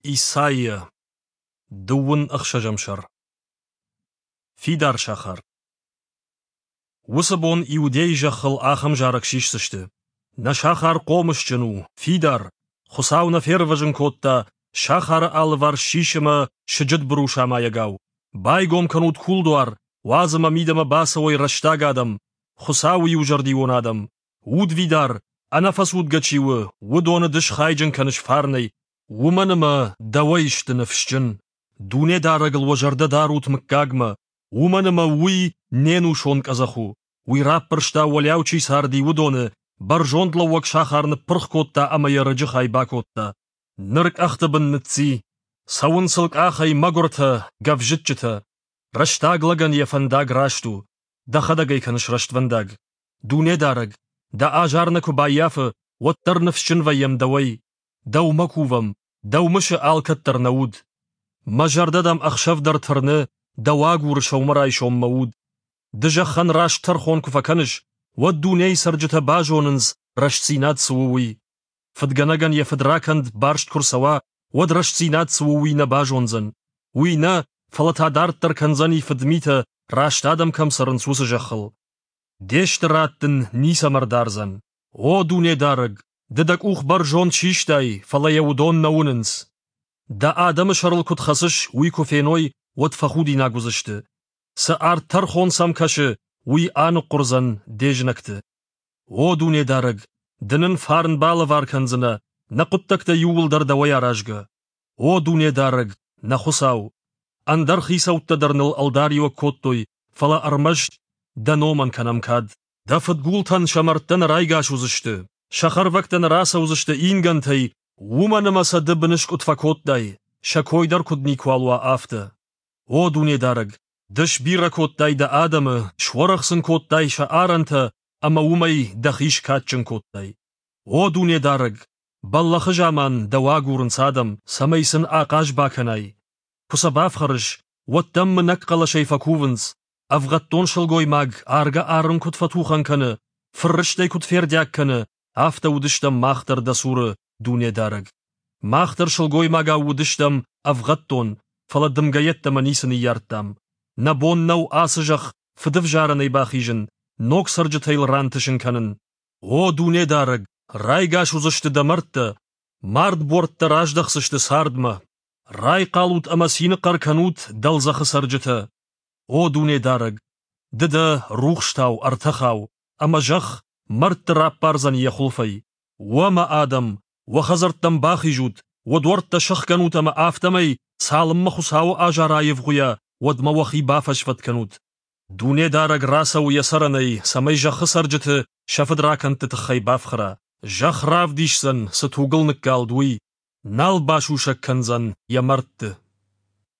إيسايا دون أخشجمشر فيدار شخر وسبون إيودي جخل آخم جارك شيش سشت نشاخر قومش جنو فيدار خساونا فيروجن كوتا شاخر آلوار شيشما شجد بروشا ما يگاو بايگوم كنود كولدوار وازما ميدما باسوي رشتاگادم خساوي وجرديون آدم ود فيدار أنا فسود گچيو ودون دش خايجن كنش فارني ومنما دويشت نفشجن دونه دارگل وجرده داروت مكاگما ومنما وي نينو شونك أزخو وي رابرشتا ولياوچي ساردي ودونه برجوند لوك شاخارن پرخكوتا أما يرجي خاي باكوتا نرك أختبن نتسي ساون سلك آخي مغورتا گفجتچتا رشتاگ لگن يفنداگ راشتو دا خداگي كنش رشت ونداگ دونه دارگ دا آجارنكو باياف واتر نفشن ويم دوي دو مكووم دو مش آلكتر نود مجرددم أخشف در ترنه دواغور شومراي شوم مود دجخن راش ترخون كفكنش ودوني سرجتا باجوننز رشت سينات سووي فدگنگن يفدراكند بارشت كرسوا ود رشت سينات سووي نباجونزن وينا فلتا دارتر كنزني فدميتا راش تادم كم سرنسوس جخل ديشتراتن نيسا مردارزن او دونه دارگ ددك اوخ برجون چيشتاي فلا يودون نوننس دا آدم شرل كد خسش ويكو فينوي ود فخودي ناگوزشت سآر ترخون سمكش وي آنو قرزن ديجنكت او دونه دارگ دنن فارن بالوار كنزنا نقطتك يول در دويا راجگا او دونه دارگ نخساو اندر خيساو تدرنل الداريو كوتوي فلا ارمجت دانومن كنم كاد دافت گولتن شمرتن رايگاش وزشت شخر وقتن راسا وزشت اینگنتي ومن مسا دبنش کد فکوت دای شکوی در کد نیکوالوا آفته او دونه دارگ دش بیره کد دای دا آدم شورخسن کد دای شا آرنت اما ومی دخیش کاتچن کد دای او دونه دارگ بالله خجامان دواگورن سادم سمیسن آقاش باکنای پسا بافخرش ودم نقل شیفکوونز افغتون شلگوی ماگ آرگا آرن کد فتوخن کنه فرشتی کد فردیاک کنه آفته ودشتم ماختر دسور دونه دارگ ماختر شلگوی ماگا ودشتم افغتون فلدم گیت منیسنی یارتم نبون نو آسجخ فدف جارنی باخیجن نوک سرجتیل رانتشن کنن او دونه دارگ رایگاش وزشت دمرت مرد بورت راجدخسشت ساردما رای قالوت اما سینقر کنوت دلزخ سرجتا او دونه دارگ دده روخشتاو ارتخاو اما جخ مرت رابارزن يخلفي وما آدم وخزرتم باخي جود ودورت شخ كنوت ما آفتمي سالم مخصاو آجارا يفغيا ودما وخي بافش فت كنوت دونه دارگ راسا ويسرني سمي جخ سرجت شفد راكن تتخي بافخرا جخ راف ديشسن ستوغل نكال دوي نال باشوشك كنزن يمرت